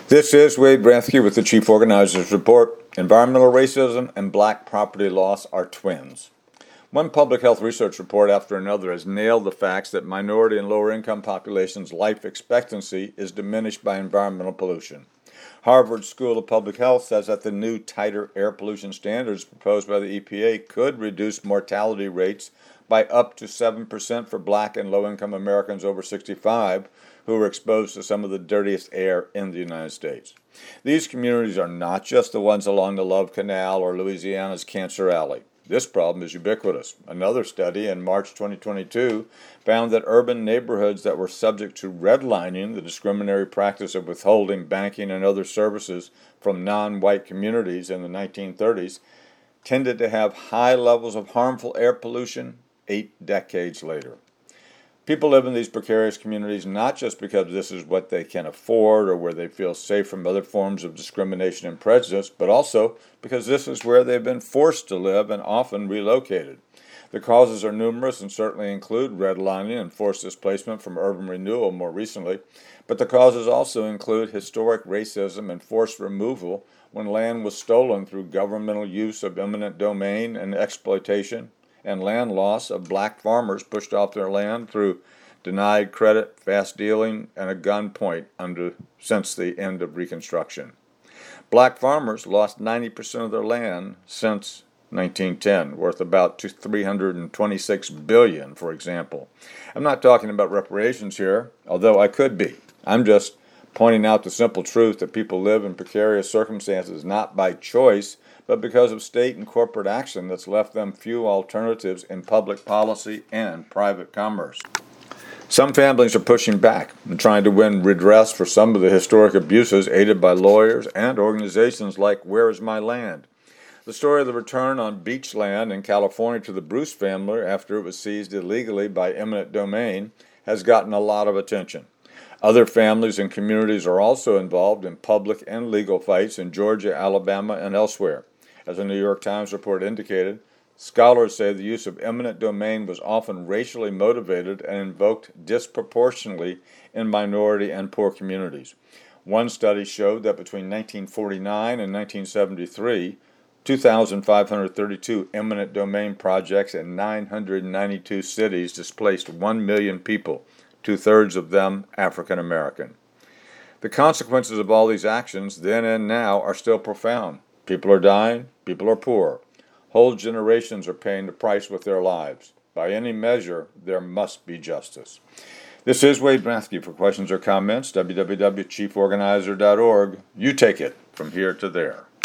This is Wade Rathke with the Chief Organizers Report. Environmental racism and black property loss are twins. One public health research report after another has nailed the facts that minority and lower income populations' life expectancy is diminished by environmental pollution. Harvard School of Public Health says that the new tighter air pollution standards proposed by the EPA could reduce mortality rates by up to 7% for black and low-income Americans over 65 who are exposed to some of the dirtiest air in the United States. These communities are not just the ones along the Love Canal or Louisiana's Cancer Alley. This problem is ubiquitous. Another study in March 2022 found that urban neighborhoods that were subject to redlining, the discriminatory practice of withholding banking and other services from non-white communities in the 1930s, tended to have high levels of harmful air pollution 8 decades later. People live in these precarious communities not just because this is what they can afford or where they feel safe from other forms of discrimination and prejudice, but also because this is where they've been forced to live and often relocated. The causes are numerous and certainly include redlining and forced displacement from urban renewal more recently, but the causes also include historic racism and forced removal when land was stolen through governmental use of eminent domain and exploitation, and land loss of black farmers pushed off their land through denied credit, fast dealing, and a gunpoint since the end of Reconstruction. Black farmers lost 90% of their land since 1910, worth about $326 billion, for example. I'm not talking about reparations here, although I could be. I'm just pointing out the simple truth that people live in precarious circumstances not by choice, but because of state and corporate action that's left them few alternatives in public policy and private commerce. Some families are pushing back and trying to win redress for some of the historic abuses, aided by lawyers and organizations like Where Is My Land? The story of the return on beach land in California to the Bruce family after it was seized illegally by eminent domain has gotten a lot of attention. Other families and communities are also involved in public and legal fights in Georgia, Alabama, and elsewhere. As a New York Times report indicated, scholars say the use of eminent domain was often racially motivated and invoked disproportionately in minority and poor communities. One study showed that between 1949 and 1973, 2,532 eminent domain projects in 992 cities displaced 1 million people, 2/3 of them African American. The consequences of all these actions, then and now, are still profound. People are dying, people are poor. Whole generations are paying the price with their lives. By any measure, there must be justice. This is Wade Rathke. For questions or comments, www.chieforganizer.org. You take it from here to there.